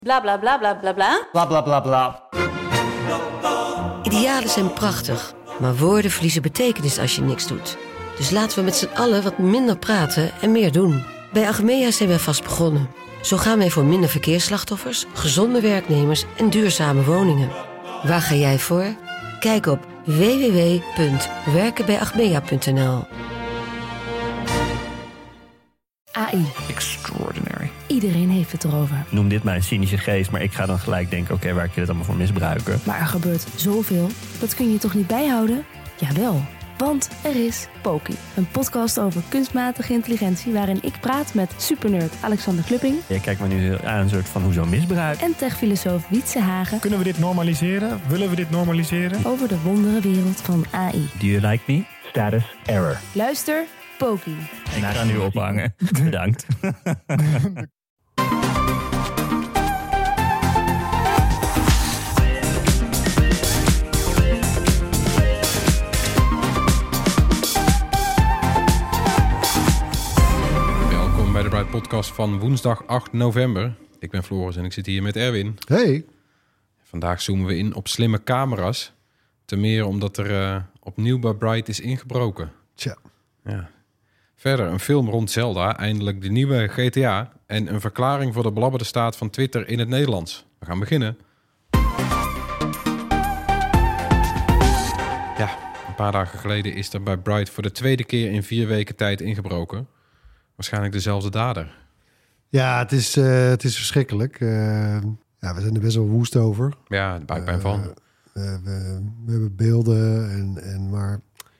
Bla bla bla bla bla bla. Bla bla bla bla. Idealen zijn prachtig, maar woorden verliezen betekenis als je niks doet. Dus laten we met z'n allen wat minder praten en meer doen. Bij Achmea zijn wij vast begonnen. Zo gaan wij voor minder verkeersslachtoffers, gezonde werknemers en duurzame woningen. Waar ga jij voor? Kijk op www.werkenbijachmea.nl. AI. Extraordinary. Iedereen heeft het erover. Noem dit mijn cynische geest, maar ik ga dan gelijk denken... oké, waar kun je het allemaal voor misbruiken? Maar er gebeurt zoveel, dat kun je toch niet bijhouden? Jawel, want er is Poki. Een podcast over kunstmatige intelligentie... waarin ik praat met supernerd Alexander Klupping... Je kijkt me nu aan een soort van hoezo misbruik. en techfilosoof Wietse Hagen... Kunnen we dit normaliseren? Willen we dit normaliseren? over de wonderenwereld van AI. Do you like me? Status error. Luister, Poki. Ik ga nu ophangen. Bedankt. Welkom bij de Bright Podcast van woensdag 8 november. Ik ben Floris en ik zit hier met Erwin. Hey. Vandaag zoomen we in op slimme camera's. Ten meer omdat er opnieuw bij Bright is ingebroken. Tja. Ja. Verder een film rond Zelda, eindelijk de nieuwe GTA... en een verklaring voor de belabberde staat van Twitter in het Nederlands. We gaan beginnen. Ja, een paar dagen geleden is er bij Bright voor de tweede keer in 4 weken tijd ingebroken. Waarschijnlijk dezelfde dader. Ja, het is verschrikkelijk. Ja, we zijn er best wel woest over. Ja, de buikpijn van. We hebben beelden maar...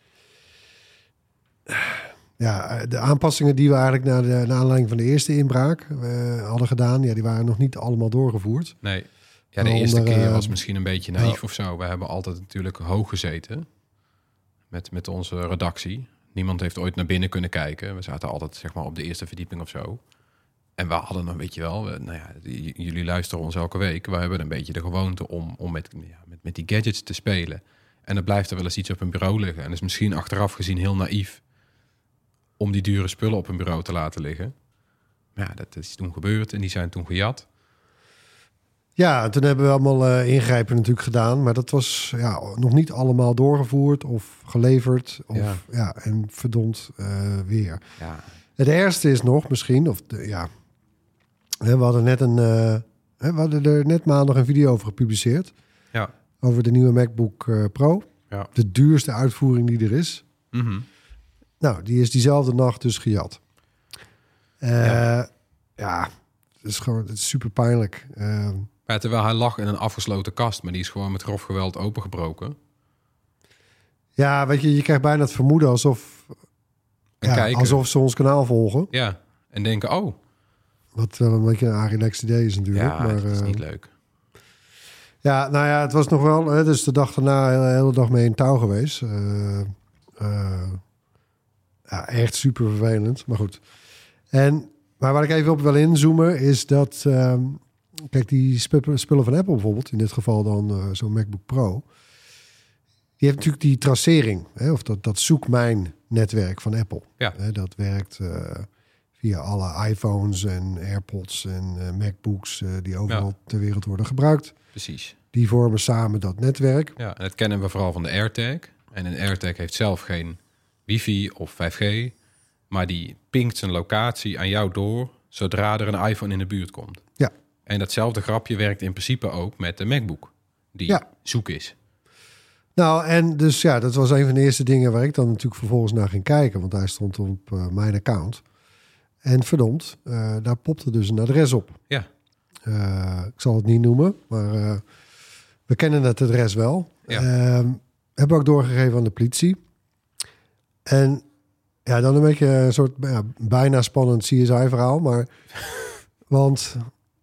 Ja, de aanpassingen die we eigenlijk naar aanleiding van de eerste inbraak hadden gedaan... Ja, die waren nog niet allemaal doorgevoerd. Nee, ja, de eerste keer was misschien een beetje naïef of zo. We hebben altijd natuurlijk hoog gezeten met onze redactie. Niemand heeft ooit naar binnen kunnen kijken. We zaten altijd zeg maar op de eerste verdieping of zo. En we hadden dan, weet je wel... jullie luisteren ons elke week. We hebben een beetje de gewoonte om met die gadgets te spelen. En dan blijft er wel eens iets op een bureau liggen. En dat is misschien achteraf gezien heel naïef... om die dure spullen op een bureau te laten liggen. Ja, dat is toen gebeurd en die zijn toen gejat. Ja, toen hebben we allemaal ingrijpen natuurlijk gedaan. Maar dat was nog niet allemaal doorgevoerd of geleverd. En verdomd weer. Ja. Het ergste is nog misschien... we hadden er net maandag een video over gepubliceerd. Ja. Over de nieuwe MacBook Pro. Ja. De duurste uitvoering die er is. Mm-hmm. Nou, die is diezelfde nacht dus gejat. Het is super pijnlijk. Terwijl hij lag in een afgesloten kast, maar die is gewoon met grof geweld opengebroken. Ja, weet je krijgt bijna het vermoeden alsof ze ons kanaal volgen. Ja, en denken, oh. Wat wel een beetje een relaxed idee is natuurlijk. Ja, maar dat is niet leuk. Ja, nou ja, het was nog wel... dus de dag daarna de hele dag mee in touw geweest. Echt super vervelend, maar goed. Maar waar ik even op wil inzoomen is dat... kijk, die spullen van Apple bijvoorbeeld... in dit geval dan zo'n MacBook Pro... die heeft natuurlijk die tracering... of dat zoekmijnnetwerk van Apple. Ja. Dat werkt via alle iPhones en AirPods en MacBooks... die overal ter wereld worden gebruikt. Precies. Die vormen samen dat netwerk. Ja, en dat kennen we vooral van de AirTag. En een AirTag heeft zelf geen wifi of 5G... maar die pinkt zijn locatie aan jou door... zodra er een iPhone in de buurt komt. Ja. En datzelfde grapje werkt in principe ook met de MacBook... die zoek is. Nou, en dus dat was een van de eerste dingen... waar ik dan natuurlijk vervolgens naar ging kijken... want hij stond op mijn account. En verdomd, daar popte dus een adres op. Ja. Ik zal het niet noemen, maar we kennen het adres wel. Ja. Hebben we ook doorgegeven aan de politie. En dan een beetje een soort bijna spannend CSI-verhaal. Maar want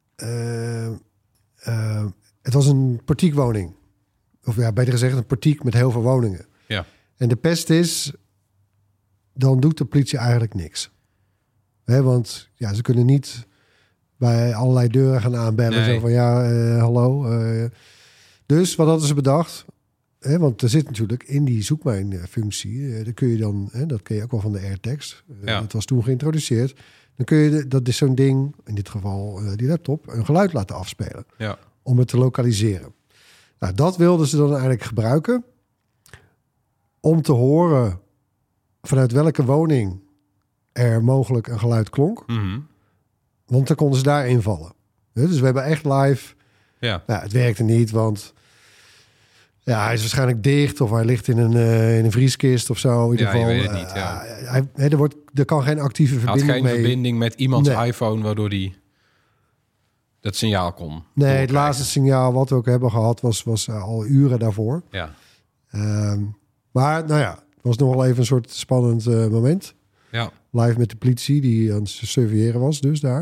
het was een portiekwoning. Of beter gezegd een portiek met heel veel woningen. Ja. En de pest is, dan doet de politie eigenlijk niks. Want ze kunnen niet bij allerlei deuren gaan aanbellen. Nee. Zo van hallo. Dus wat hadden ze bedacht? Want er zit natuurlijk in die zoekmijnfunctie... dat kun je dan, dat ken je ook wel van de AirTags. Dat was toen geïntroduceerd. dan kun je, dat is zo'n ding, in dit geval die laptop, een geluid laten afspelen. Ja. Om het te lokaliseren. Nou, dat wilden ze dan eigenlijk gebruiken om te horen vanuit welke woning er mogelijk een geluid klonk. Mm-hmm. Want dan konden ze daar invallen. Dus we hebben echt live... Ja. Nou, het werkte niet, want hij is waarschijnlijk dicht of hij ligt in een vrieskist of zo. In ieder geval, je weet het niet. Er kan geen actieve verbinding mee. Had geen verbinding met iemands iPhone waardoor die dat signaal kon. Nee, het laatste signaal wat we ook hebben gehad was al uren daarvoor. Ja. Maar nou ja, het was nog wel even een soort spannend moment. Ja. Live met de politie die aan het surveilleren was, dus daar.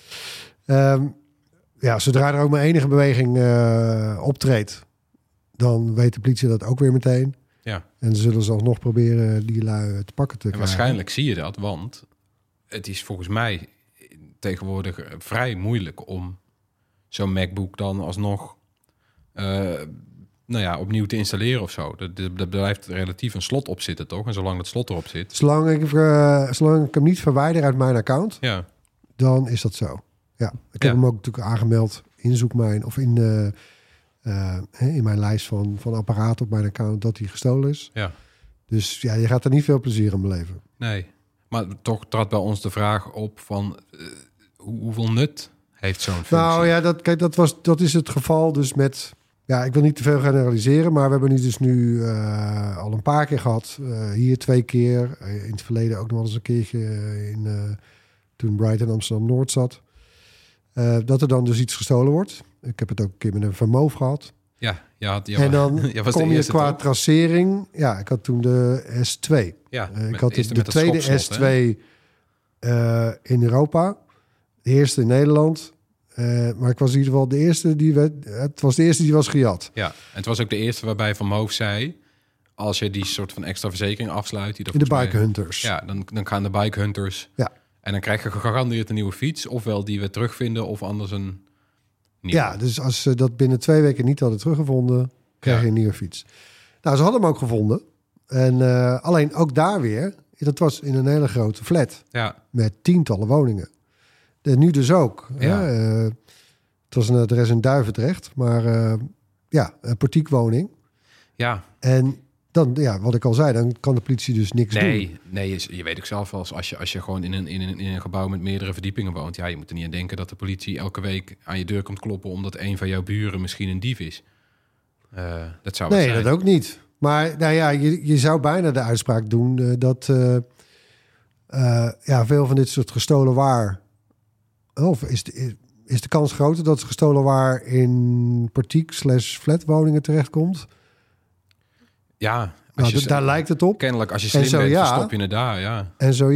Zodra er ook maar enige beweging optreedt, dan weet de politie dat ook weer meteen. Ja. En ze zullen ze alsnog proberen die lui te pakken te krijgen. Waarschijnlijk zie je dat, want het is volgens mij tegenwoordig vrij moeilijk om zo'n MacBook dan alsnog opnieuw te installeren of zo. Er blijft relatief een slot op zitten, toch? En zolang dat slot erop zit... Zolang ik hem niet verwijder uit mijn account, dan is dat zo. Ja, ik heb hem ook natuurlijk aangemeld in Zoekmijn of in mijn lijst van apparaten op mijn account dat hij gestolen is. Ja. Dus je gaat er niet veel plezier aan beleven. Nee, maar toch trad bij ons de vraag op van hoeveel nut heeft zo'n functie? Nou ja, dat is het geval dus met... Ja, ik wil niet te veel generaliseren, maar we hebben nu al een paar keer gehad. Hier 2 keer, in het verleden ook nog wel eens een keertje toen Brighton Amsterdam-Noord zat. Dat er dan dus iets gestolen wordt. Ik heb het ook een keer met een Van Moof gehad. Ja, en dan kom je qua tracering... Ja, ik had toen de S2. Ja, ik had de tweede S2 in Europa. De eerste in Nederland. Maar ik was in ieder geval de eerste het was de eerste die was gejat. Ja, en het was ook de eerste waarbij Van Moof zei... als je die soort van extra verzekering afsluit... Die de Bike Hunters. Ja, dan gaan de Bike Hunters... Ja. En dan krijg je gegarandeerd een nieuwe fiets. Ofwel die we terugvinden of anders een nieuwe. Ja, dus als ze dat binnen 2 weken niet hadden teruggevonden... krijg je een nieuwe fiets. Nou, ze hadden hem ook gevonden. En alleen ook daar weer... dat was in een hele grote flat. Ja. Met tientallen woningen. En nu dus ook. Ja. Het was een adres in Duivendrecht. Maar een portiekwoning. Ja. En dan, wat ik al zei, dan kan de politie dus niks doen. Nee, je weet ook zelf wel, als je gewoon in een gebouw met meerdere verdiepingen woont... je moet er niet aan denken dat de politie elke week aan je deur komt kloppen... omdat een van jouw buren misschien een dief is. Dat zou Nee, zijn. dat ook niet. Maar nou ja, je zou bijna de uitspraak doen dat veel van dit soort gestolen waar... Of is de kans groter dat gestolen waar in portiek/flatwoningen terechtkomt? Ja, daar lijkt het op. Kennelijk, als je slim bent, verstop je het daar, ja. En zo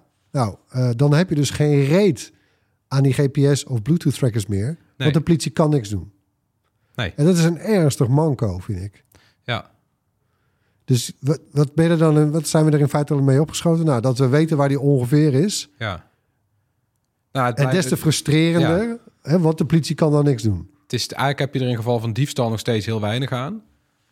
dan heb je dus geen reet aan die GPS of Bluetooth trackers meer. Nee. Want de politie kan niks doen. Nee. En dat is een ernstig manco, vind ik. Ja. Dus wat ben je dan? Wat zijn we er in feite al mee opgeschoten? Nou, dat we weten waar die ongeveer is. Ja. Nou, en des te frustrerender, want de politie kan dan niks doen. Eigenlijk heb je er in geval van diefstal nog steeds heel weinig aan.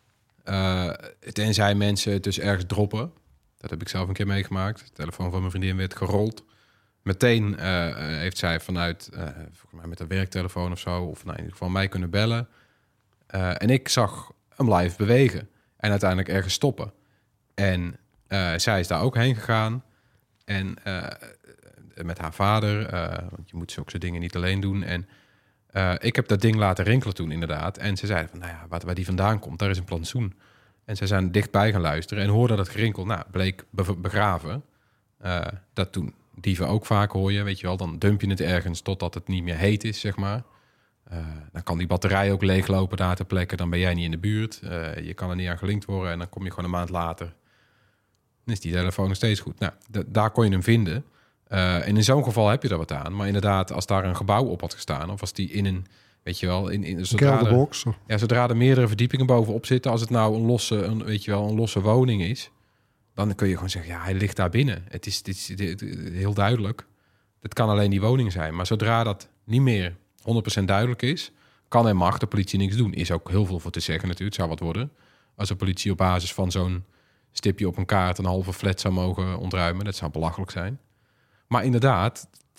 Tenzij mensen het dus ergens droppen. Dat heb ik zelf een keer meegemaakt. De telefoon van mijn vriendin werd gerold. Meteen heeft zij vanuit, volgens mij met een werktelefoon of zo... of in ieder geval mij kunnen bellen. En ik zag hem live bewegen. En uiteindelijk ergens stoppen. En zij is daar ook heen gegaan. En met haar vader, want je moet zulke dingen niet alleen doen. En ik heb dat ding laten rinkelen toen inderdaad. En ze zeiden van, waar die vandaan komt, daar is een plantsoen. En ze zijn dichtbij gaan luisteren en hoorden dat gerinkel. Nou, bleek begraven. Dat toen dieven ook vaak hoor je, weet je wel. Dan dump je het ergens totdat het niet meer heet is, zeg maar. Dan kan die batterij ook leeglopen daar ter plekke. Dan ben jij niet in de buurt. Je kan er niet aan gelinkt worden. En dan kom je gewoon een maand later. Dan is die telefoon nog steeds goed. Nou, daar kon je hem vinden. En in zo'n geval heb je er wat aan. Maar inderdaad, als daar een gebouw op had gestaan... of als die in een, weet je wel... zodra er meerdere verdiepingen bovenop zitten... als het nou een losse woning is... dan kun je gewoon zeggen... ja, hij ligt daar binnen. Het is heel duidelijk. Het kan alleen die woning zijn. Maar zodra dat niet meer 100% duidelijk is... kan en mag de politie niks doen. Is ook heel veel voor te zeggen natuurlijk. Het zou wat worden. Als de politie op basis van zo'n stipje op een kaart... een halve flat zou mogen ontruimen. Dat zou belachelijk zijn. Maar inderdaad,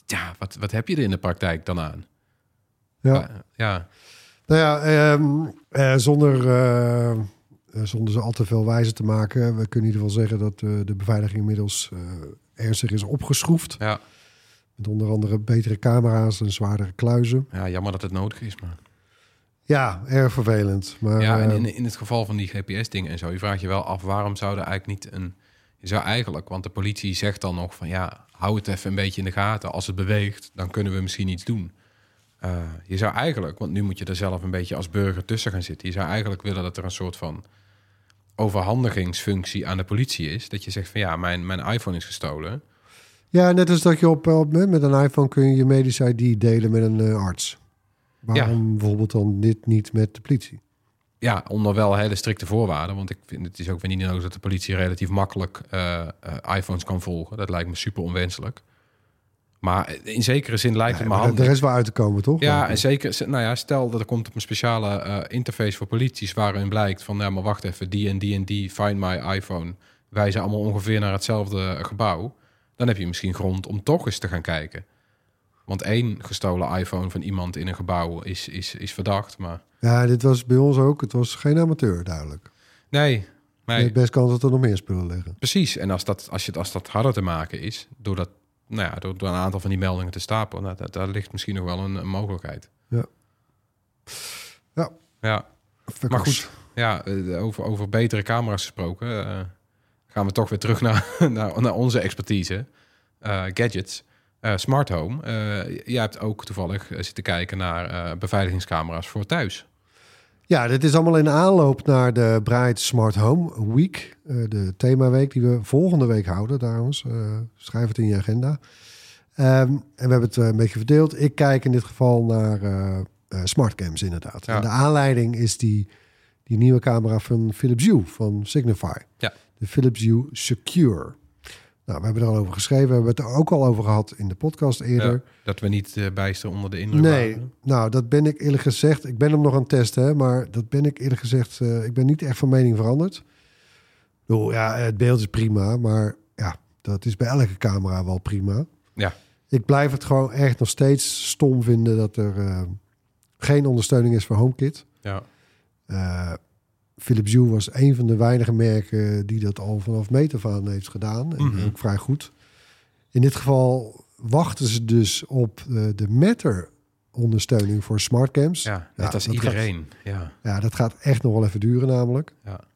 Ja, wat heb je er in de praktijk dan aan? Ja. Ja. Nou ja, zonder ze al te veel wijzer te maken. We kunnen in ieder geval zeggen dat de beveiliging inmiddels ernstig is opgeschroefd. Ja. Met onder andere betere camera's en zwaardere kluizen. Ja, jammer dat het nodig is, maar... Ja, erg vervelend. Maar, ja, en in het geval van die GPS-dingen en zo... je vraagt je wel af, waarom zou er eigenlijk niet een... Je zou eigenlijk, want de politie zegt dan nog van... ja, hou het even een beetje in de gaten. Als het beweegt, dan kunnen we misschien iets doen. Je zou eigenlijk, want nu moet je er zelf een beetje als burger tussen gaan zitten... je zou eigenlijk willen dat er een soort van overhandigingsfunctie aan de politie is. Dat je zegt van ja, mijn iPhone is gestolen. Ja, net als dat je met een iPhone kun je je medische ID delen met een arts. Waarom bijvoorbeeld dan dit niet met de politie? Ja, onder wel hele strikte voorwaarden. Want ik vind het is ook weer niet nodig dat de politie relatief makkelijk iPhones kan volgen. Dat lijkt me super onwenselijk. Maar in zekere zin lijkt het me handig. Er is wel uit te komen, toch? Ja, en zeker. Nou ja, stel dat er komt op een speciale interface voor polities waarin blijkt van, maar wacht even, die en die en die, Find My iPhone, wijzen allemaal ongeveer naar hetzelfde gebouw. Dan heb je misschien grond om toch eens te gaan kijken. Want 1 gestolen iPhone van iemand in een gebouw is verdacht. Maar... Ja, dit was bij ons ook. Het was geen amateur, duidelijk. Nee. Je hebt best kans dat er nog meer spullen liggen. Precies. En als dat harder te maken is, door een aantal van die meldingen te stapelen, daar ligt misschien nog wel een mogelijkheid. Ja. Maar goed, ja, over betere camera's gesproken, gaan we toch weer terug naar onze expertise. Gadgets. Smart Home. Jij hebt ook toevallig zitten kijken naar beveiligingscamera's voor thuis. Ja, dit is allemaal in aanloop naar de Bright Smart Home Week. De themaweek die we volgende week houden trouwens. Schrijf het in je agenda. En we hebben het een beetje verdeeld. Ik kijk in dit geval naar smartcams inderdaad. Ja. En de aanleiding is die nieuwe camera van Philips Hue, van Signify. Ja. De Philips Hue Secure. Nou, we hebben er al over geschreven. We hebben het er ook al over gehad in de podcast eerder. Ja, dat we niet bijster onder de indruk waren. Nou, dat ben ik eerlijk gezegd. Ik ben hem nog aan het testen, hè, maar dat ben ik eerlijk gezegd. Ik ben niet echt van mening veranderd. Ja, het beeld is prima, maar ja, dat is bij elke camera wel prima. Ja. Ik blijf het gewoon echt nog steeds stom vinden dat er geen ondersteuning is voor HomeKit. Ja. Philips Hue was een van de weinige merken die dat al vanaf meet af aan heeft gedaan. En ook vrij goed. In dit geval wachten ze dus op de Matter-ondersteuning voor smartcams. Ja, net als iedereen. Ja, dat gaat echt nog wel even duren namelijk.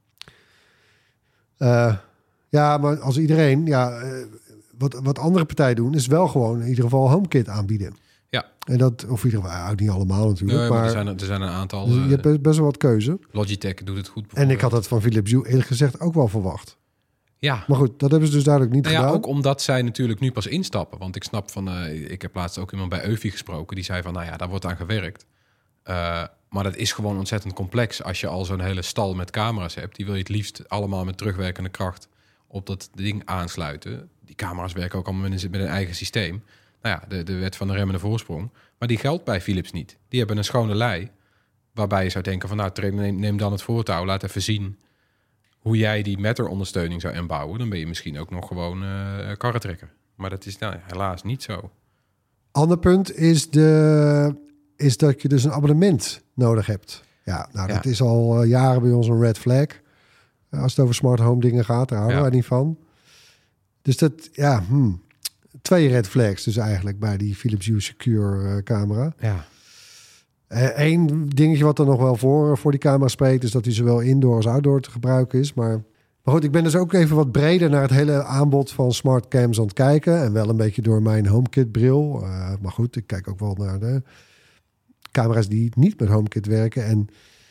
Ja, maar als iedereen... wat andere partijen doen, is wel gewoon in ieder geval HomeKit aanbieden. Ja. En dat, of in ieder geval, niet allemaal natuurlijk. Nee, maar er zijn een aantal... Dus je hebt best wel wat keuze. Logitech doet het goed. En ik had dat van Philips Hue eerlijk gezegd ook wel verwacht. Ja. Maar goed, dat hebben ze dus duidelijk niet gedaan. Ja, ook omdat zij natuurlijk nu pas instappen. Want ik snap van... ik heb laatst ook iemand bij Eufy gesproken. Die zei van, daar wordt aan gewerkt. Maar dat is gewoon ontzettend complex. Als je al zo'n hele stal met camera's hebt. Die wil je het liefst allemaal met terugwerkende kracht op dat ding aansluiten. Die camera's werken ook allemaal met een eigen systeem. Nou ja, de wet van de remmende voorsprong. Maar die geldt bij Philips niet. Die hebben een schone lei. Waarbij je zou denken van, neem dan het voortouw. Laat even zien hoe jij die Matter-ondersteuning zou inbouwen. Dan ben je misschien ook nog gewoon karretrekker. Maar dat is helaas niet zo. Ander punt is dat je dus een abonnement nodig hebt. Ja, dat is al jaren bij ons een red flag. Als het over smart home dingen gaat, daar houden wij niet van. Dus dat, 2 red flags dus eigenlijk bij die Philips Hue Secure camera. Ja. Eén dingetje wat er nog wel voor die camera spreekt, is dat hij zowel indoor als outdoor te gebruiken is. Maar goed, ik ben dus ook even wat breder naar het hele aanbod van smart cams aan het kijken. En wel een beetje door mijn HomeKit bril. Maar goed, ik kijk ook wel naar de camera's die niet met HomeKit werken. En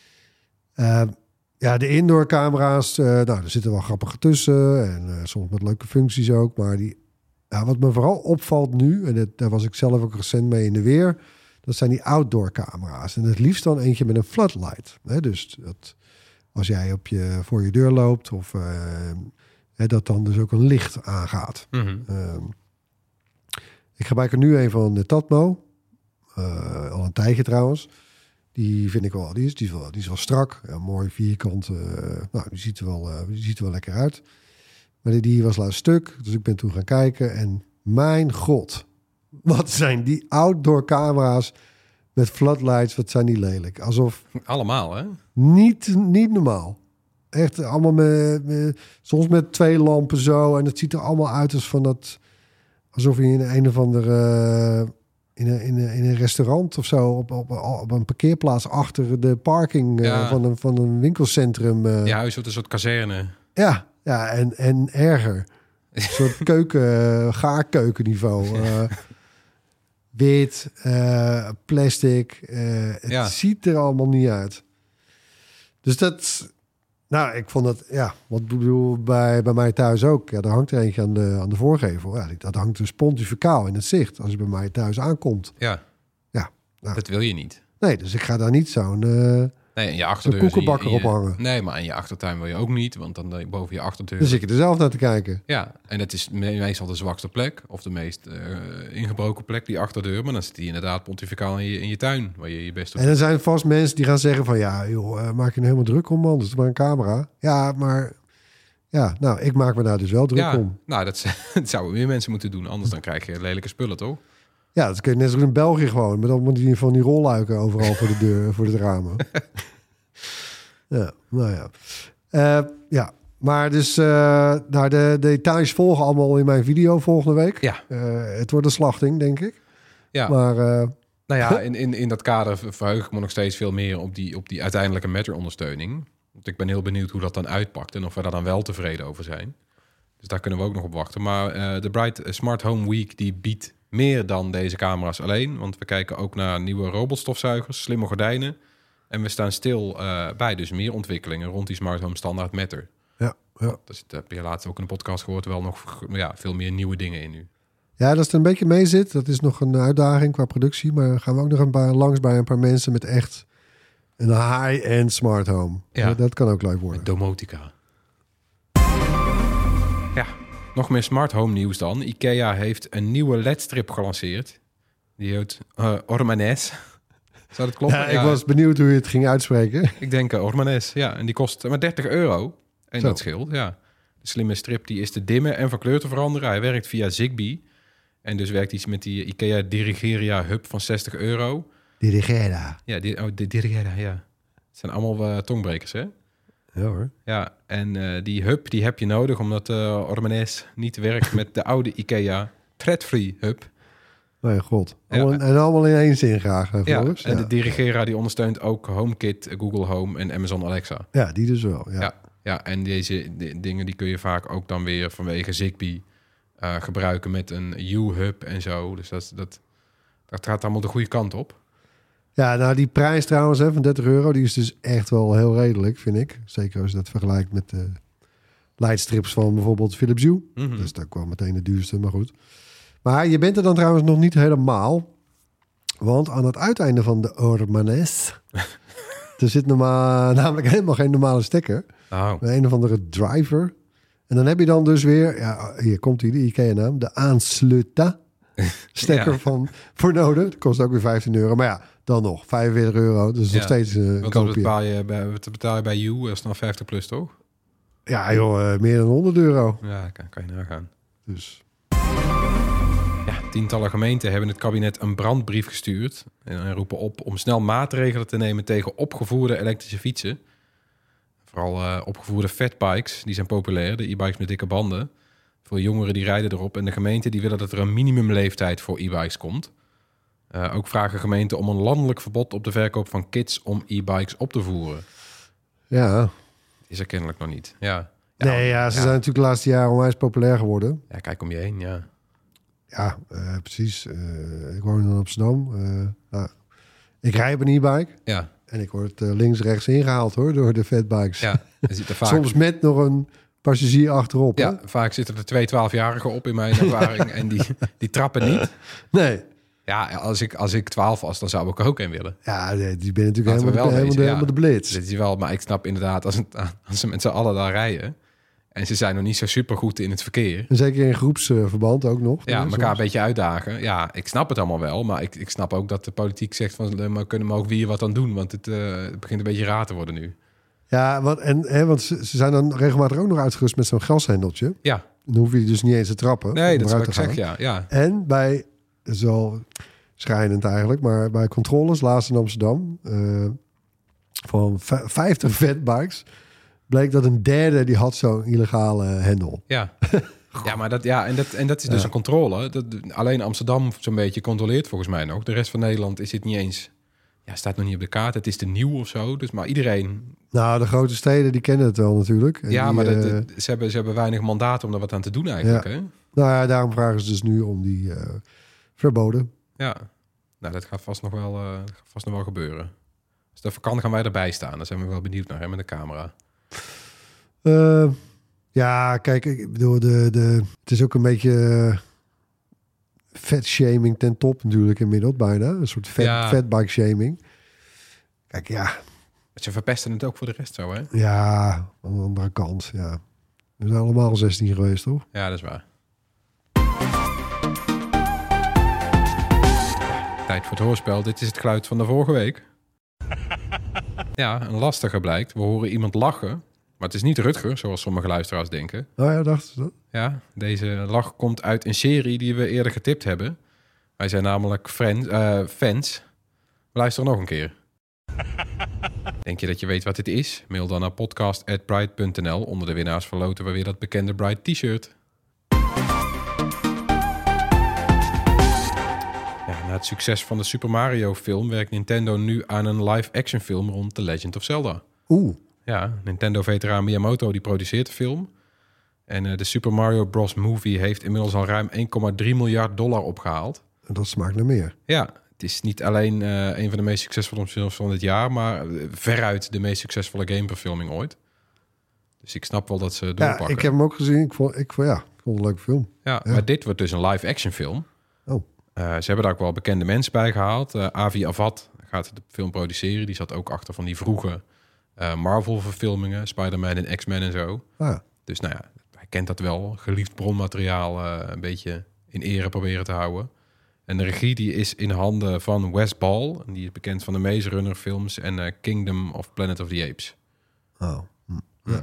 de indoor camera's, er zitten wel grappige tussen. En soms met leuke functies ook. Maar wat me vooral opvalt nu, en daar was ik zelf ook recent mee in de weer, dat zijn die outdoor camera's. En het liefst dan eentje met een floodlight. Dus dat als jij voor je deur loopt, of dat dan dus ook een licht aangaat. Mm-hmm. Ik gebruik er nu een van de Tatmo. Al een tijdje trouwens. Die vind ik wel, die is wel strak. Ja, mooi vierkant. Die ziet er wel lekker uit. Maar die was laatst stuk. Dus ik ben toen gaan kijken. En mijn god, Wat zijn die outdoor camera's met floodlights, wat zijn die lelijk. Alsof... Allemaal, hè? Niet normaal. Echt allemaal soms met 2 lampen zo. En het ziet er allemaal uit als van dat... Alsof je in een of andere... In een restaurant of zo, op een parkeerplaats achter de parking van een winkelcentrum. Ja, een soort kazerne. Ja, en erger. Een soort gaarkeukenniveau. Wit, plastic. Het ziet er allemaal niet uit. Dus dat... Nou, ik vond dat... Ja, wat bedoel bij mij thuis ook. Ja, er hangt er eentje aan de voorgevel. Ja, dat hangt dus pontificaal in het zicht als je bij mij thuis aankomt. Ja. Nou, dat wil je niet. Nee, dus ik ga daar niet zo'n in je achterdeur koekenbakker ophangen. Nee, maar in je achtertuin wil je ook niet, want dan boven je achterdeur... Dus ik er zelf naar te kijken. Ja, en het is meestal de zwakste plek of de meest ingebroken plek, die achterdeur. Maar dan zit die inderdaad pontificaal in je tuin, waar je best op... En er zijn vast mensen die gaan zeggen van... Ja, joh, maak je nou helemaal druk om, man. Dat is maar een camera. Ja, maar... Ja, nou, ik maak me daar dus wel druk om. Nou, dat zouden meer mensen moeten doen. Anders dan krijg je lelijke spullen, toch? Ja, dat kun je net zoals in België gewoon. Met allemaal van die rolluiken overal voor de deur, voor de ramen. Ja, nou ja. Ja, maar dus de details volgen allemaal in mijn video volgende week. Ja. Het wordt een slachting, denk ik. Ja. Maar... nou ja, in dat kader verheug ik me nog steeds veel meer op die uiteindelijke Matter-ondersteuning. Want ik ben heel benieuwd hoe dat dan uitpakt en of we daar dan wel tevreden over zijn. Dus daar kunnen we ook nog op wachten. Maar de Bright Smart Home Week die biedt meer dan deze camera's alleen. Want we kijken ook naar nieuwe robotstofzuigers, slimme gordijnen. En we staan stil bij dus meer ontwikkelingen rond die Smart Home standaard Matter. Ja. Dus dat heb je laatst ook in de podcast gehoord. Wel nog veel meer nieuwe dingen in nu. Ja, dat het er een beetje mee zit. Dat is nog een uitdaging qua productie. Maar gaan we ook nog langs bij een paar mensen met echt een high-end smart home. Ja. Dat kan ook leuk worden. Domotica. Ja, nog meer smart home nieuws dan. IKEA heeft een nieuwe LED-strip gelanceerd. Die heet Ormanes. Zou dat kloppen? Ja, ik was benieuwd hoe je het ging uitspreken. Ik denk Ormanes, ja. En die kost maar €30. En dat scheelt, ja. De slimme strip die is te dimmen en van kleur te veranderen. Hij werkt via Zigbee. En dus werkt hij met die IKEA Dirigeria Hub van €60. Dirigera. Ja, de Dirigera, ja. Het zijn allemaal tongbrekers, hè? Ja hoor. Ja, en die hub die heb je nodig omdat Ormanes niet werkt met de oude IKEA Thread-free hub. Mijn god. En allemaal in één zin graag. Ja, en de Dirigera die ondersteunt ook HomeKit, Google Home en Amazon Alexa. Ja, die dus wel. Ja, en deze dingen die kun je vaak ook dan weer vanwege Zigbee gebruiken met een U-hub en zo. Dus dat gaat allemaal de goede kant op. Ja, nou die prijs trouwens van €30, die is dus echt wel heel redelijk, vind ik. Zeker als je dat vergelijkt met de lightstrips van bijvoorbeeld Philips Hue. Mm-hmm. Dus dat kwam meteen de duurste, maar goed. Maar je bent er dan trouwens nog niet helemaal. Want aan het uiteinde van de Ormanes... er zit namelijk helemaal geen normale stekker. Oh. Een of andere driver. En dan heb je dan dus weer... Ja, hier komt die, de IKEA-naam. De aansluta stekker voor nodig. Dat kost ook weer €15. Maar ja, dan nog. €45. Dus nog steeds een koopje. Wat betaal je bij You? Dat is dan 50 plus, toch? Ja joh, meer dan €100. Ja, kan je nagaan. Dus... Ja, tientallen gemeenten hebben het kabinet een brandbrief gestuurd en roepen op om snel maatregelen te nemen tegen opgevoerde elektrische fietsen. Vooral opgevoerde fatbikes, die zijn populair, de e-bikes met dikke banden. Veel jongeren die rijden erop en de gemeenten die willen dat er een minimumleeftijd voor e-bikes komt. Ook vragen gemeenten om een landelijk verbod op de verkoop van kits om e-bikes op te voeren. Ja. Is er kennelijk nog niet. Ja. Ze zijn natuurlijk de laatste jaren onwijs populair geworden. Ja, kijk om je heen, ja. Ja, precies. Ik woon in Amsterdam. Ik rij op een e-bike. Ja. En ik word links-rechts ingehaald hoor, door de fatbikes. Ja, je ziet er vaak... Soms met nog een passagier achterop. Ja, hè? vaak zitten er 2 12-jarigen op in mijn ervaring. En die trappen niet. Nee. Ja, als ik 12 was, dan zou ik ook een willen. Ja, die ben natuurlijk helemaal de blitz. Dat is wel, maar ik snap inderdaad, als ze met z'n allen daar rijden... en ze zijn nog niet zo super goed in het verkeer. En zeker in groepsverband ook nog. Ja, elkaar een beetje uitdagen. Ja, ik snap het allemaal wel. Maar ik snap ook dat de politiek zegt van... we kunnen ook weer wat aan doen. Want het begint een beetje raar te worden nu. Ja, want ze zijn dan regelmatig ook nog uitgerust met zo'n gashendeltje. Ja. Dan hoef je dus niet eens te trappen. Nee, dat is wat ik zeg, ja. En bij dat is wel schrijnend eigenlijk. Maar bij controles laatst in Amsterdam... van 50 fatbikes... bleek dat een derde die had zo'n illegale hendel. Ja. Ja, maar dat is dus een controle. Alleen Amsterdam zo'n beetje controleert volgens mij nog. De rest van Nederland is het niet eens... Ja, staat nog niet op de kaart. Het is te nieuw of zo. Dus maar iedereen... Nou, de grote steden die kennen het wel natuurlijk. En ja, die, maar ze hebben weinig mandaat om er wat aan te doen eigenlijk. Ja. Hè? Nou ja, daarom vragen ze dus nu om die verboden. Ja, nou dat gaat vast nog wel gebeuren. Als dat kan, gaan wij erbij staan. Daar zijn we wel benieuwd naar, hè, met de camera. Ja, kijk, ik bedoel, het is ook een beetje fatshaming ten top natuurlijk inmiddels bijna. Een soort fatbike shaming. Kijk, ja. Ze verpesten het ook voor de rest zo, hè? Ja, aan de andere kant, ja. We zijn allemaal 16 geweest, toch? Ja, dat is waar. Tijd voor het hoorspel. Dit is het geluid van de vorige week. Ja, een lastige blijkt. We horen iemand lachen. Maar het is niet Rutger, zoals sommige luisteraars denken. Oh ja, dachten ze dat? Ja, deze lach komt uit een serie die we eerder getipt hebben. Wij zijn namelijk fans. Luister nog een keer. Denk je dat je weet wat dit is? Mail dan naar podcast@bright.nl. Onder de winnaars verloten we weer dat bekende Bright t-shirt. Ja, na het succes van de Super Mario film werkt Nintendo nu aan een live-action film rond The Legend of Zelda. Oeh. Ja, Nintendo-veteraan Miyamoto die produceert de film. En de Super Mario Bros. Movie heeft inmiddels al ruim $1,3 miljard opgehaald. Dat smaakt naar meer. Ja, het is niet alleen een van de meest succesvolle films van dit jaar, maar veruit de meest succesvolle gameverfilming ooit. Dus ik snap wel dat ze doorpakken. Ja, ik heb hem ook gezien. Ik vond het een leuke film. Ja, maar dit wordt dus een live-action film. Oh. Ze hebben daar ook wel bekende mensen bij gehaald. Avi Arad gaat de film produceren. Die zat ook achter van die vroege Marvel-verfilmingen. Spider-Man en X-Men en zo. Ah. Dus nou ja, hij kent dat wel. Geliefd bronmateriaal een beetje in ere proberen te houden. En de regie die is in handen van Wes Ball. En die is bekend van de Maze Runner films en Kingdom of Planet of the Apes. Oh. Ja.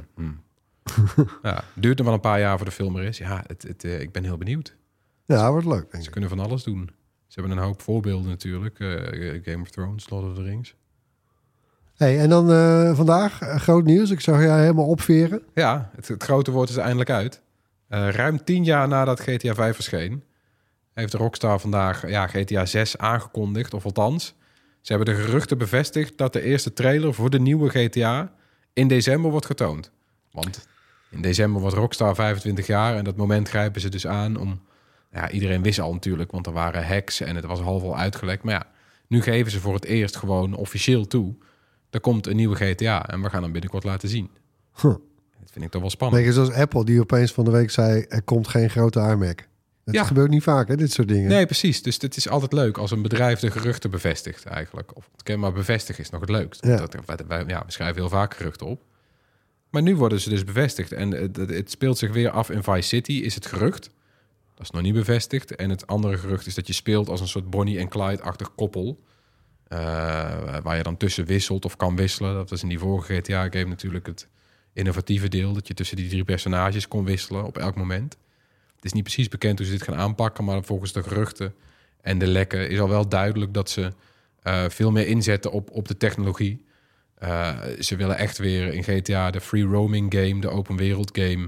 Ja, duurt er wel een paar jaar voor de film er is. Ja, ik ben heel benieuwd. Ja, wordt leuk, denk ik. Ze kunnen van alles doen. Ze hebben een hoop voorbeelden natuurlijk. Game of Thrones, Lord of the Rings. Hey, en dan vandaag groot nieuws. Ik zag jij helemaal opveren. Ja, het grote woord is eindelijk uit. Ruim 10 jaar nadat GTA 5 verscheen, heeft de Rockstar vandaag GTA 6 aangekondigd. Of althans, ze hebben de geruchten bevestigd dat de eerste trailer voor de nieuwe GTA in december wordt getoond. Want in december wordt Rockstar 25 jaar en dat moment grijpen ze dus aan om... Ja, iedereen wist al natuurlijk, want er waren hacks en het was half al uitgelekt. Maar ja, nu geven ze voor het eerst gewoon officieel toe. Er komt een nieuwe GTA en we gaan hem binnenkort laten zien. Dat vind ik toch wel spannend. Beetje zoals Apple die opeens van de week zei... er komt geen grote iMac. Dat gebeurt niet vaak, hè, dit soort dingen. Nee, precies. Dus het is altijd leuk als een bedrijf de geruchten bevestigt eigenlijk. Of maar bevestigen is nog het leukst. Ja. We schrijven heel vaak geruchten op. Maar nu worden ze dus bevestigd. En het speelt zich weer af in Vice City, is het gerucht. Dat is nog niet bevestigd. En het andere gerucht is dat je speelt als een soort Bonnie en Clyde-achtig koppel. Waar je dan tussen wisselt of kan wisselen. Dat was in die vorige GTA-game natuurlijk het innovatieve deel. Dat je tussen die 3 personages kon wisselen op elk moment. Het is niet precies bekend hoe ze dit gaan aanpakken. Maar volgens de geruchten en de lekken is al wel duidelijk dat ze veel meer inzetten op de technologie. Ze willen echt weer in GTA de free roaming game, de open wereld game...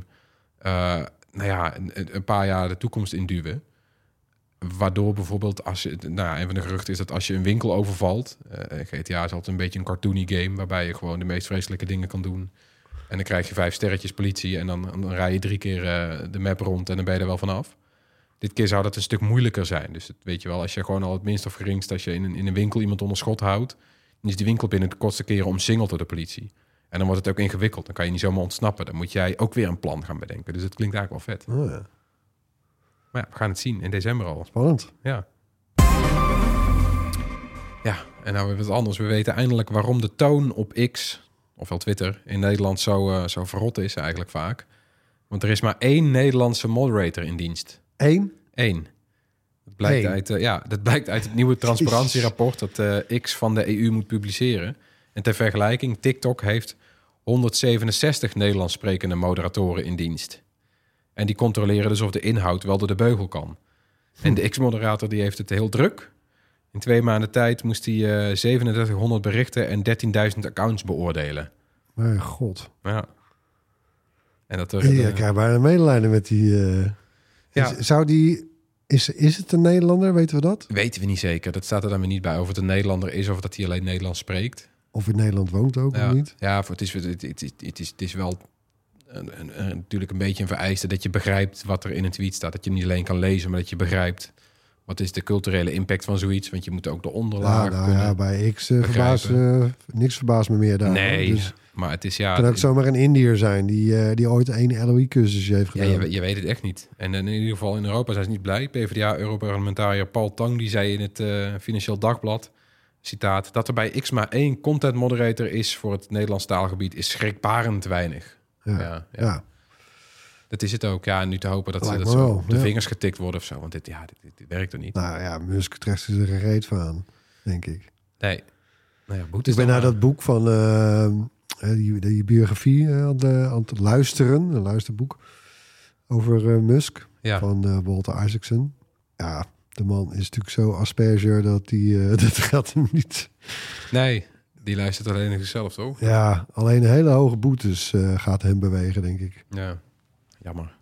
een paar jaar de toekomst induwen. Waardoor bijvoorbeeld, een van de geruchten is dat als je een winkel overvalt... GTA is altijd een beetje een cartoony game... waarbij je gewoon de meest vreselijke dingen kan doen. En dan krijg je 5 sterretjes politie... en dan rij je 3 keer de map rond en dan ben je er wel vanaf. Dit keer zou dat een stuk moeilijker zijn. Dus weet je wel, als je gewoon al het minst of geringst... als je in een winkel iemand onder schot houdt... dan is die winkel binnen de kortste keren omsingeld door de politie... En dan wordt het ook ingewikkeld. Dan kan je niet zomaar ontsnappen. Dan moet jij ook weer een plan gaan bedenken. Dus het klinkt eigenlijk wel vet. Oh, ja. Maar ja, we gaan het zien in december al. Spannend. Ja. Ja, en nou weer wat anders. We weten eindelijk waarom de toon op X, ofwel Twitter, in Nederland zo verrot is eigenlijk vaak. Want er is maar 1 Nederlandse moderator in dienst. 1? 1. Dat blijkt uit het nieuwe transparantierapport dat X van de EU moet publiceren. En ter vergelijking, TikTok heeft 167 Nederlands sprekende moderatoren in dienst. En die controleren dus of de inhoud wel door de beugel kan. En de X-moderator die heeft het heel druk. In 2 maanden tijd moest hij 3700 berichten en 13.000 accounts beoordelen. Mijn god. Ja. En dat Ik krijg bijna medelijden met die... Zou die... Is het een Nederlander? Weten we dat? Weten we niet zeker. Dat staat er dan weer niet bij of het een Nederlander is of dat hij alleen Nederlands spreekt. Of in Nederland woont ook, of niet? Ja, het is wel natuurlijk een beetje een vereiste dat je begrijpt wat er in een tweet staat. Dat je niet alleen kan lezen, maar dat je begrijpt wat is de culturele impact van zoiets. Want je moet ook de onderlaag bij X niks verbaast me meer daar. Nee, dus maar het is kan ook zomaar een Indiër zijn die ooit 1 LOE-cursusje heeft gedaan. Ja, je weet het echt niet. En in ieder geval in Europa zijn ze niet blij. PvdA-Europarlementariër Paul Tang die zei in het Financieel Dagblad, citaat, dat er bij X maar 1 content moderator is voor het Nederlands taalgebied is schrikbarend weinig. Ja. Dat is het ook. Ja, en nu te hopen dat ze op de vingers getikt worden of zo. Want dit werkt er niet. Nou ja, Musk trekt ze er geen reet van, denk ik. Nee. Nou ja, ik ben naar dat boek van die biografie aan het luisteren. Een luisterboek over Musk van Walter Isaacson. Ja, de man is natuurlijk zo Asperger dat dat gaat hem niet. Nee, die luistert alleen naar zichzelf, toch? Ja, alleen hele hoge boetes gaat hem bewegen, denk ik. Ja, jammer.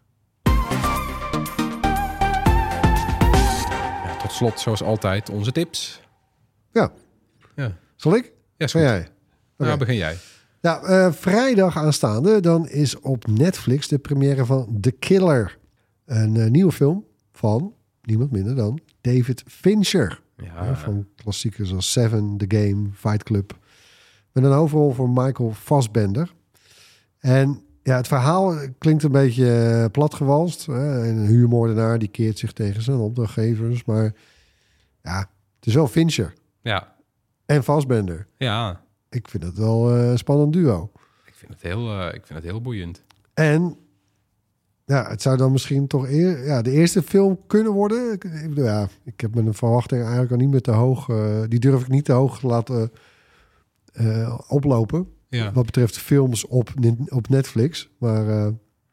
Ja, tot slot, zoals altijd, onze tips. Ja. Zal ik? Ja, ben jij? Okay. Nou, begin jij. Ja, vrijdag aanstaande, dan is op Netflix de première van The Killer. Een nieuwe film van niemand minder dan David Fincher. Ja. Van klassiekers als Seven, The Game, Fight Club. Met een hoofdrol voor Michael Fassbender. En ja, het verhaal klinkt een beetje platgewalst. Een huurmoordenaar die keert zich tegen zijn opdrachtgevers. Maar ja, het is wel Fincher. Ja. En Fassbender. Ja. Ik vind het wel een spannend duo. Ik vind het heel boeiend. En ja, het zou dan misschien toch de eerste film kunnen worden. Ik heb mijn verwachting eigenlijk al niet meer te hoog. Die durf ik niet te hoog laten oplopen. Ja. Wat betreft films op Netflix. Maar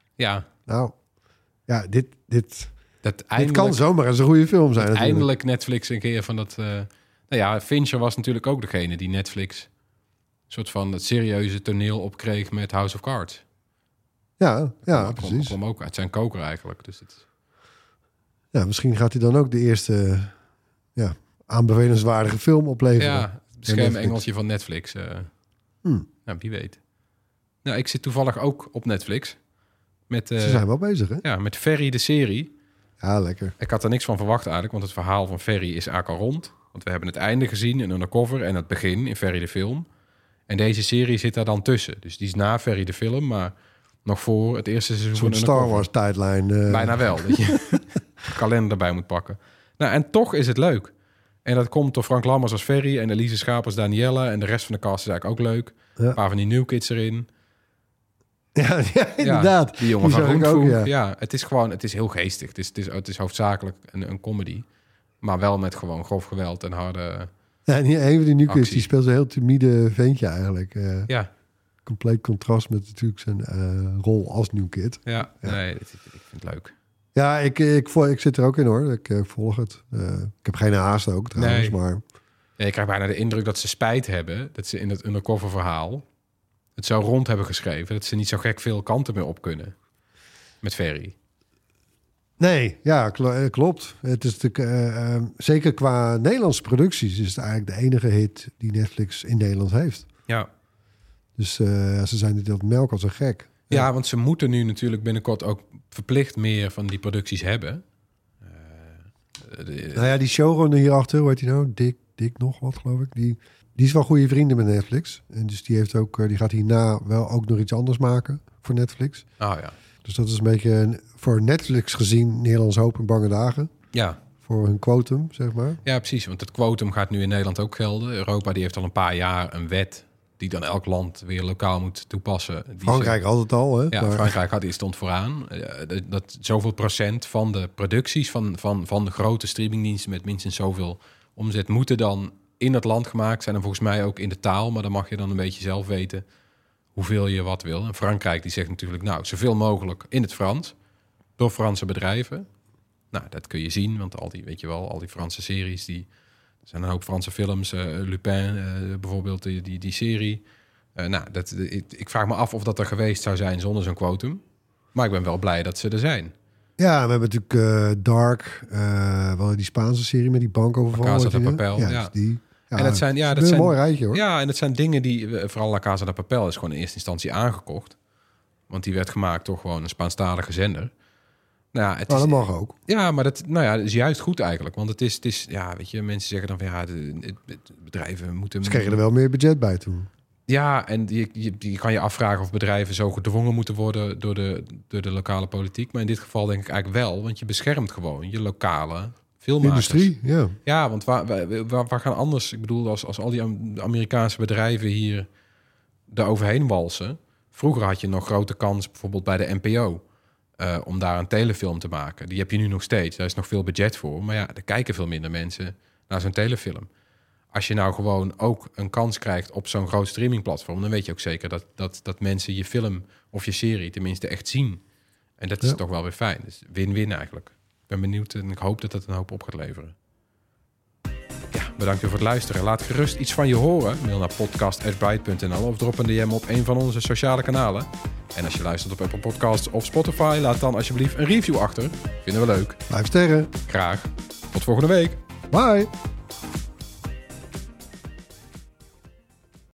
dit kan zomaar eens een goede film zijn. Eindelijk Netflix een keer van dat... Fincher was natuurlijk ook degene die Netflix soort van het serieuze toneel opkreeg met House of Cards. Ja, precies. Kwam ook uit zijn koker eigenlijk. Dus ja, misschien gaat hij dan ook de eerste aanbevelenswaardige film opleveren. Ja, het beschermengeltje van Netflix. Nou, wie weet. Nou, ik zit toevallig ook op Netflix. Ze zijn wel bezig, hè? Ja, met Ferry de serie. Ja, lekker. Ik had er niks van verwacht eigenlijk, want het verhaal van Ferry is eigenlijk al rond. Want we hebben het einde gezien in Undercover en het begin in Ferry de film. En deze serie zit daar dan tussen. Dus die is na Ferry de film, maar nog voor het eerste seizoen. Een soort Star Wars tijdlijn. Bijna wel, dat je de kalender erbij moet pakken. Nou, en toch is het leuk. En dat komt door Frank Lammers als Ferry en Elise Schaap als Danielle. En de rest van de cast is eigenlijk ook leuk. Ja. Een paar van die New Kids erin. Ja, inderdaad. Ja, die jongen van Rundfunk. Ja, het is heel geestig. Het is hoofdzakelijk een comedy. Maar wel met gewoon grof geweld en harde... Ja, en een van die New Kids, die speelt een heel timide ventje eigenlijk. Compleet contrast met natuurlijk zijn rol als New Kid. Ja. Nee, ik vind het leuk. Ja, ik zit er ook in hoor. Ik volg het. Ik heb geen haast ook trouwens, maar... Ja, je krijgt bijna de indruk dat ze spijt hebben... dat ze in het undercover verhaal... het zo rond hebben geschreven... dat ze niet zo gek veel kanten meer op kunnen. Met Ferry. Nee, ja, klopt. Het is natuurlijk... zeker qua Nederlandse producties... is het eigenlijk de enige hit die Netflix in Nederland heeft. Ja. Dus ze zijn dit dat melk als een gek. Ja, want ze moeten nu natuurlijk binnenkort ook verplicht meer van die producties hebben. Die showrunner hierachter, hoe heet die nou? Dick nog wat, geloof ik. Die is wel goede vrienden met Netflix. En dus die gaat hierna wel ook nog iets anders maken voor Netflix. Oh ja. Dus dat is een beetje voor Netflix gezien Nederlands hoop en bange dagen. Ja. Voor hun quotum, zeg maar. Ja, precies. Want het quotum gaat nu in Nederland ook gelden. Europa die heeft al een paar jaar een wet... die dan elk land weer lokaal moet toepassen. Frankrijk had het al, hè? Ja, maar... Frankrijk stond vooraan. Dat zoveel procent van de producties van de grote streamingdiensten... met minstens zoveel omzet moeten dan in het land gemaakt zijn. En volgens mij ook in de taal. Maar dan mag je dan een beetje zelf weten hoeveel je wat wil. En Frankrijk die zegt natuurlijk... nou, zoveel mogelijk in het Frans. Door Franse bedrijven. Nou, dat kun je zien, want al die Franse series, er zijn een hoop Franse films, Lupin bijvoorbeeld, die serie. Ik vraag me af of dat er geweest zou zijn zonder zo'n quotum. Maar ik ben wel blij dat ze er zijn. Ja, we hebben natuurlijk Dark, die Spaanse serie met die bankoverval. Casa de Papel, ja. Die, ja, en dat zijn een mooi rijtje, hoor. Ja, en het zijn dingen die, vooral La Casa de Papel is gewoon in eerste instantie aangekocht. Want die werd gemaakt door gewoon een Spaanstalige zender. Nou, het is, dat mag ook. Ja, maar dat is juist goed eigenlijk. Want het is weet je, mensen zeggen dan van bedrijven moeten... Ze kregen er wel meer budget bij toen. Ja, en je kan je afvragen of bedrijven zo gedwongen moeten worden door de lokale politiek. Maar in dit geval denk ik eigenlijk wel, want je beschermt gewoon je lokale filmmakers. Industrie, ja. Ja, want waar gaan anders... Ik bedoel, als al die Amerikaanse bedrijven hier er overheen walsen... Vroeger had je nog grote kans, bijvoorbeeld bij de NPO... om daar een telefilm te maken. Die heb je nu nog steeds. Daar is nog veel budget voor. Maar ja, er kijken veel minder mensen naar zo'n telefilm. Als je nou gewoon ook een kans krijgt op zo'n groot streamingplatform... dan weet je ook zeker dat mensen je film of je serie tenminste echt zien. En dat is toch wel weer fijn. Dus win-win eigenlijk. Ik ben benieuwd en ik hoop dat het een hoop op gaat leveren. Ja, bedankt voor het luisteren. Laat gerust iets van je horen. Mail naar podcast@bright.nl of drop een DM op een van onze sociale kanalen. En als je luistert op Apple Podcasts of Spotify... laat dan alsjeblieft een review achter. Vinden we leuk. 5 sterren. Graag. Tot volgende week. Bye.